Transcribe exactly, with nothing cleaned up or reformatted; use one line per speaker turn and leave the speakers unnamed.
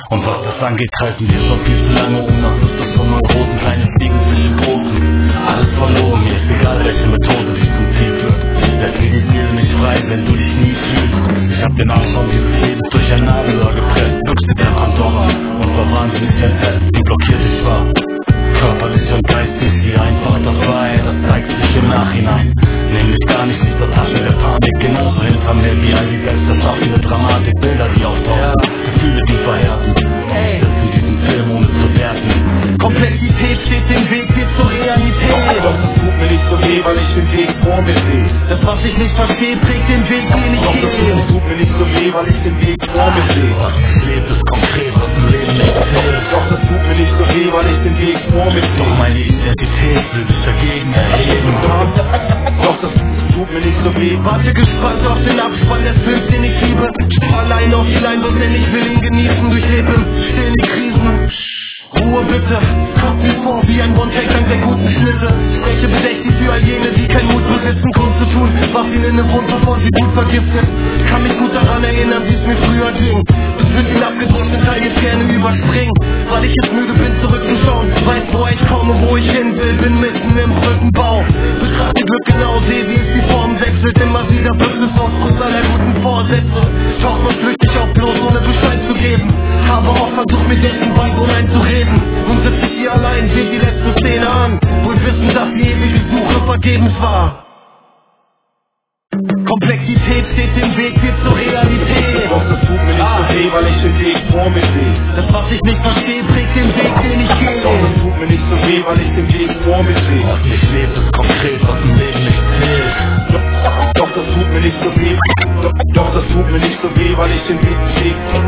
Und was das angeht, kreisen wir schon viel zu lange um nach Lust von Neurosen, kleine Fliegen zwischen großen. Alles verloren, mir ist egal, welche Methode dich zum Ziel führt. Lässt mir die Seele nicht frei, wenn du dich nie fühlst. Ich hab den Arsch von dieses Lebens durch ein Nadelöhr gepresst. Büchse der Pandora und war wahnsinnig entfesst, die blockiert dich war. Körperlich und geistig, wie einfach das war, ey, das zeigt sich im Nachhinein. Nämlich gar nicht dieser Taschen der Panik, genauso hinter mir wie all die selbsterschaffende Dramatik. Bilder, die auftauchen, Gefühle, die verhärten. Ich sitze in diesem Film, ohne zu werten.
Komplexität steht dem Weg, geht zur Realität.
Doch das tut mir nicht so weh, weil ich den Weg vor mir sehe.
Das, was ich nicht verstehe, prägt den Weg, den ich
Doch
gehe.
das tut mir nicht so weh, weil ich den Weg vor mir sehe.
Was ich lebe, ist konkret, was im Leben nicht zählt.
Doch das tut mir nicht so weh, weil ich den Weg vor mir sehe.
Doch meine Identität will sich dagegen erheben.
Doch das tut mir nicht so weh.
Warte gespannt auf den Abspann des Films, den ich liebe. Spar allein auf die Leinwand, denn ich will ihn genießen. Durchlebe im Stillen die Krisen. Ruhe bitte, kommt mir vor wie ein One-Take lang der guten Schnitte. Spreche bedächtig für all jene, die keinen Mut besitzen, Kunst zu tun. Warf ihn in eine Wund, bevor sie gut vergiftet. Kann mich gut daran erinnern, wie es mir früher ging. Das wird den abgedruckten Teil jetzt gerne überspringen. Weil ich jetzt müde bin, zurückzuschauen. Weiß, woher ich komme, wo ich hin will. Bin mitten im Brückenbau. Betrachte Glück genau, sehe, wie es die Form wechselt. Immer wieder Bündnis aus Grund aller guten Vorsätze. Taucht man flüchtig auf, bloß ohne Bescheid zu geben. Habe auch versucht, mir dessen Beiwohn einzureden. Und sitze ich hier allein, sehe die letzte Szene an. Wohl wissen, dass die ewige Suche vergebens war. Komplexität steht dem Weg, wird zur Realität.
Doch das tut mir nicht so weh, weil ich den Weg vor mir sehe.
Das, was ich nicht verstehe, prägt den Weg, den ich gehe.
Doch das tut mir nicht so weh, weil ich den Weg vor mir sehe.
Was ich lebe, ist konkret, was im Leben nicht zählt.
Doch, doch das tut mir nicht so weh. Doch, doch das tut mir nicht so weh, weil ich den Weg sehe.